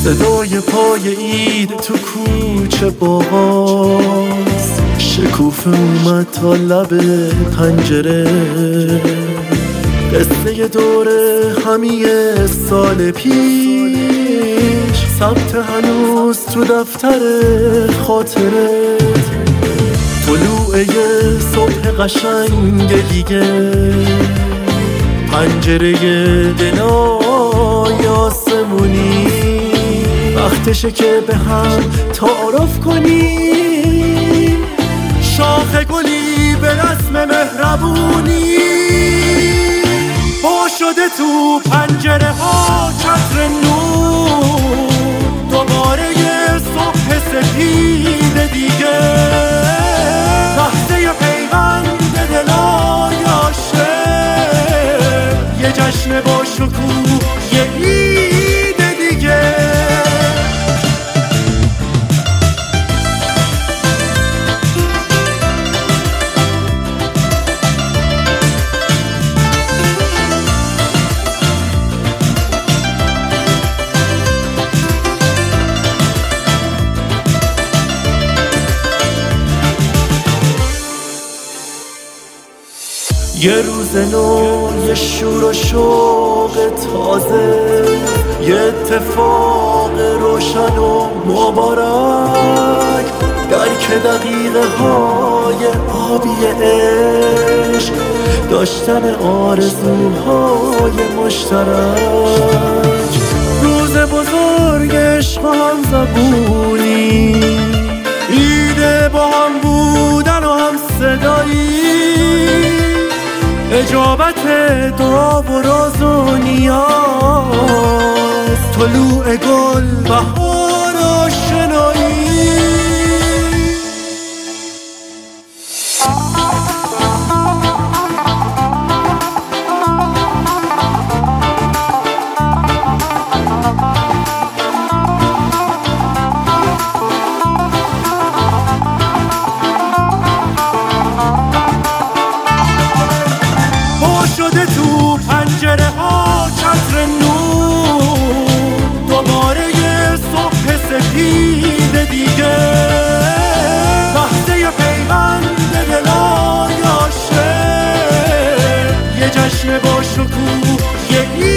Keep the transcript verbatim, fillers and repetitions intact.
صدای پای اید تو کوچه باز، شکوفه اومد تا لب پنجره. قصه دوره همی سال پیش ثبت هنوز تو دفتر خاطره. طلوع یه صبح قشنگ دیگه، پنجره دلای آسمونی، وقتشه که به هم تعارف کنیم، شاخه گلی به رسم مهربونی. با شده تو پنجره ها چتر نور، دوباره یه صبح سپید دیگه، لحظه پیوند دلای عاشق، یه جشن با شکوه یه عید دیگه. یه روز نو، یه شور و شوق تازه، یه اتفاق روشن و مبارک، درک دقیقه های آبی عشق، داشتن آرزوهای مشترک. روز بزرگ عشق و هم زبونی، ایده با هم بودن و هم صدایی، اجابت دعا و راز و نیاز، طلوع گل بهار آشنایی. شده تو پنجره ها چتر نور، دوباره یه صبح سپید دیگه، لحظه پیوند دلای عاشق، یه جشن با شکوه یه